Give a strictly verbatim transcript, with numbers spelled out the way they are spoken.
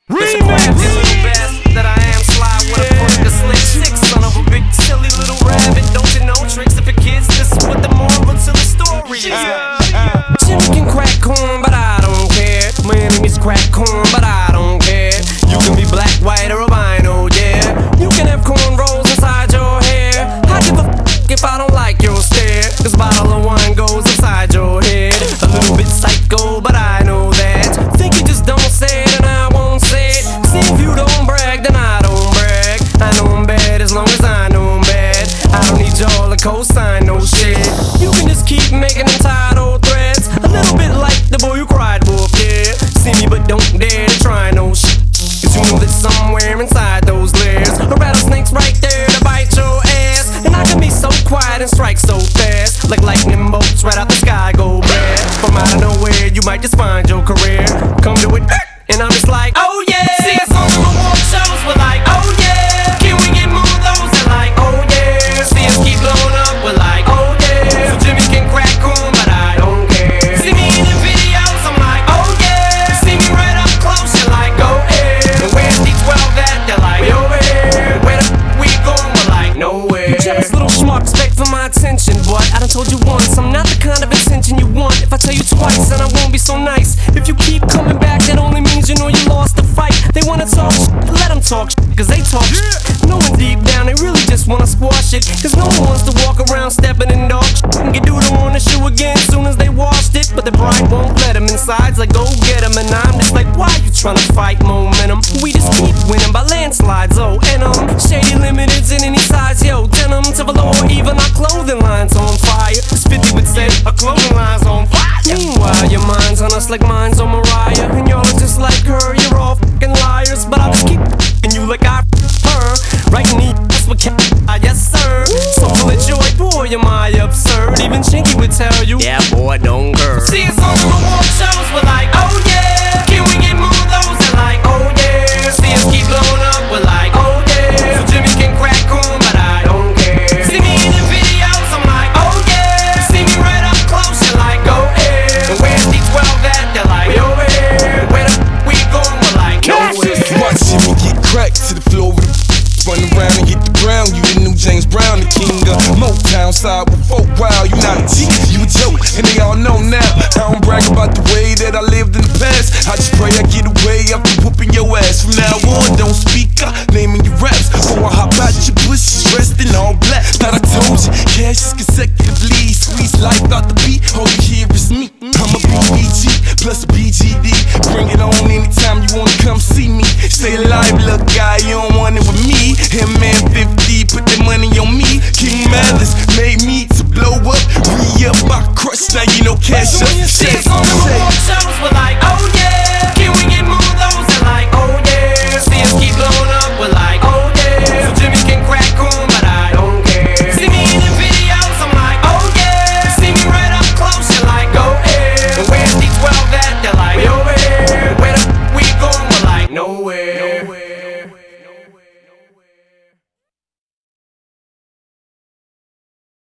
It's a crafty little bastard that I am, sly with a push the slick six. Son of a big silly little rabbit. Don't you know tricks of your kids? This is what the moral to the story is. Uh, uh. Jimmy can crack corn, but I don't care. My enemies crack corn, but I don't care. You can be black, white, or albino, yeah. You can have cornrows inside your hair. I give a f if I don't like your stare. This bottle of wine goes inside your head. A little bit psycho, but I know that. Think you just don't say it and I won't say it. See if you don't brag, then I don't brag. I know I'm bad as long as I know I'm bad. I don't need y'all to co-sign no shit. You can just keep making them tired old threads. A little bit like the boy who cried wolf, yeah. See me but don't dare to try no shit. Cause you know that somewhere inside those layers a rattlesnake's right there to bite your ass. And I can be so quiet and strike so fast, like lightning bolts right out the sky go bad. From out of nowhere you might just find your career. Come to it and I'm just like, oh yeah. See us on the award shows, we're like, oh yeah. Can we get more of those? They're like, oh yeah. See us keep blowing up, we're like, oh yeah. So Jimmy can crack corn, but I don't care. See me in the videos, I'm like, oh yeah. See me right up close, you're like, go ahead. And where's D twelve at? They're like, we over here. Where the f we going? We're like, nowhere. You jealous little schmucks beg for my attention, but I done told you once, I'm not the kind of attention you want. If I tell you twice, then I won't be so nice. If you keep coming back, that only means you know you lost the fight. They wanna talk shit, let them talk shit, cause they talk shit. Knowing deep down they really just wanna squash it. Cause no one wants to walk around stepping in dog shit and get doodle on the shoe again soon as they washed it. But the bride won't let them inside, like go get them. And I'm just like, why you trying to fight momentum? We just keep winning by landslides, oh. And um, Shady Limited's in any size, yo. Denim to below or even our clothing line's on fire. As fifty would say, our clothing line's on fire. Meanwhile, your mind's on us like mine's on Mariah. And y'all are just like her, you're all fucking liars. But I'll just keep f***ing you like I f*** her. Right in the ass with cat, yes sir. So full of joy, boy, am I absurd. Even Chinky would tell you, yeah boy, don't curve. See us on the award shows, we're like, oh yeah. Can we get more of those? They're like, oh yeah. See us keep blowing up, we're like, oh yeah. So Jimmy can crack corn, but I don't care. See me in the videos, I'm like, oh yeah. See me right up close, you're like, go ahead. And where's D twelve at? They're like, we over here. Where the f we going? We're like, nowhere. Watch Jimmy get cracked to the floor with a run around and hit the ground. You the new James Brown, the king of Motown side with folk wild. You not a G, you a joke, and they all know now. I don't brag about the way that I lived in the past. I just pray I get away after whooping your ass. From now on, don't speak up, naming your raps. Before I hop out your bushes, dressed in all black. Thought I told you, cash is consecutively. Squeeze life out the beat, all you hear is me. I'm a B B G plus a B G D. Bring it on anytime you wanna come see me. Stay alive, little guy, you don't want it with me. Him man fifty, put that money on me. King Mathers made me to blow up. Re-up, I crush, now you know cash up.